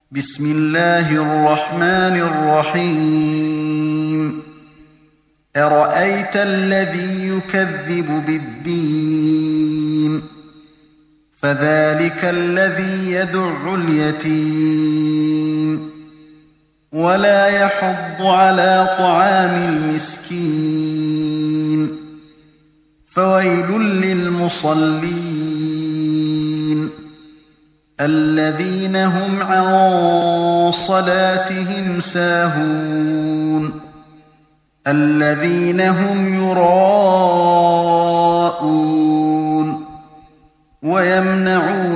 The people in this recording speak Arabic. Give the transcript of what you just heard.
بسم الله الرحمن الرحيم أرأيت الذي يكذب بالدين فذلك الذي يدع اليتيم ولا يحض على طعام المسكين فويل للمصلين الذين هم عن صلاتهم ساهون الذين هم يراءون ويمنعون